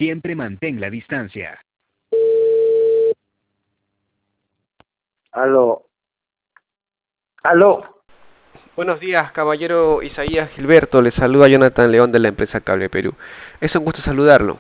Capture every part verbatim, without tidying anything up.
Siempre mantén la distancia. Aló. Aló. Buenos días, caballero Isaías Gilberto. Le saluda Jonathan León de la empresa Cable Perú. Es un gusto saludarlo.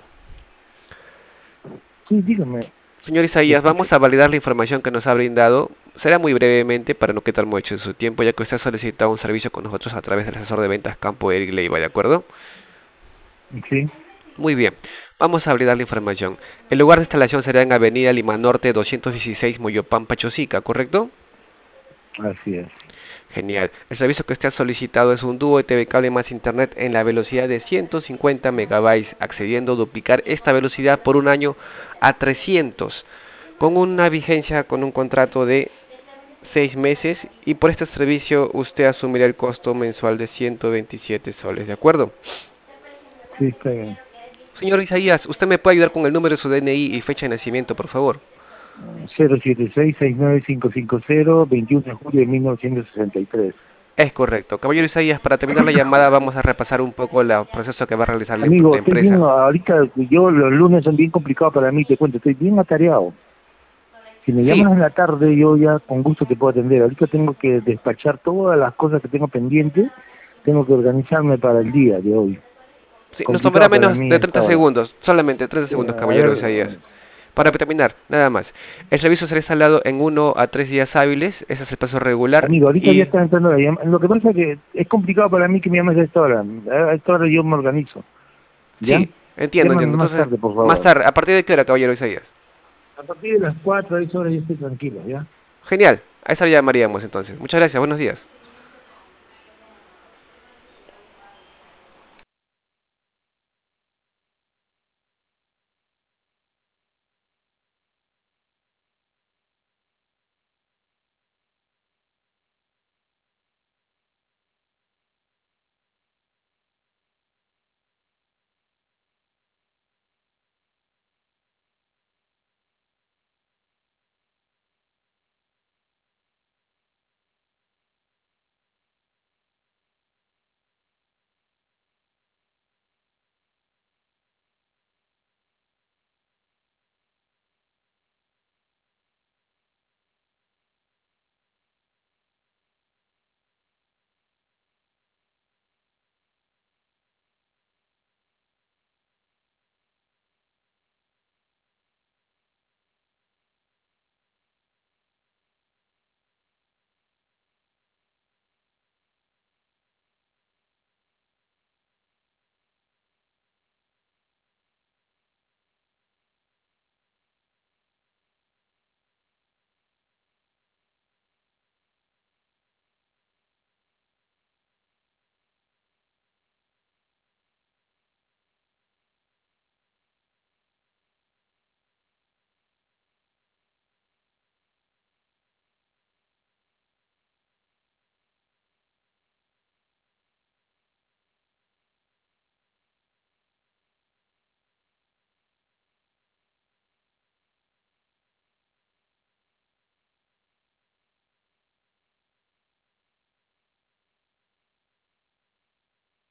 Sí, dígame. Señor Le Isaías, escucho. vamos a validar la información que nos ha brindado. Será muy brevemente para no quitar mucho de su tiempo, ya que usted ha solicitado un servicio con nosotros a través del asesor de ventas Campo Eric Leiva, ¿de acuerdo? Sí, Muy bien, vamos a validar la información. El lugar de instalación será en Avenida Lima Norte doscientos dieciséis, Moyopampa, Chosica, ¿correcto? así es. Genial. El servicio que usted ha solicitado es un dúo de T V cable más internet en la velocidad de ciento cincuenta megabytes, accediendo a duplicar esta velocidad por un año a trescientos, con una vigencia con un contrato de seis meses y por este servicio usted asumirá el costo mensual de ciento veintisiete soles, ¿de acuerdo? Sí, está bien. Señor Isaías, ¿usted me puede ayudar con el número de su D N I y fecha de nacimiento, por favor? cero siete seis, seis nueve cinco cinco cero, veintiuno de julio de mil novecientos sesenta y tres. Es correcto. Caballero Isaías, para terminar la llamada vamos a repasar un poco el proceso que va a realizar la, em- Amigo, la estoy bien, empresa. ahorita yo los lunes son bien complicados para mí, te cuento, estoy bien atareado. Si me Sí, llamas en la tarde, yo ya con gusto te puedo atender. Ahorita tengo que despachar todas las cosas que tengo pendientes, tengo que organizarme para el día de hoy. sí, nos tomará Complicado para menos mí de a esta treinta hora. segundos, solamente treinta Sí, segundos, a caballero ver, Isaías. Para terminar, nada más. El servicio será instalado en uno a tres días hábiles, ese es el plazo regular amigo, ahorita ya y... está entrando la llamada. Lo que pasa es que es complicado para mí que me llames a esta hora. A esta hora yo me organizo. ¿Ya? Sí, entiendo, Llámame entiendo. más Entonces, tarde, por más favor. tarde, ¿a partir de qué hora, caballero Isaías? A partir de las cuatro a esa hora yo estoy tranquilo, ¿ya? Genial, a esa hora llamaríamos entonces. Muchas gracias, buenos días.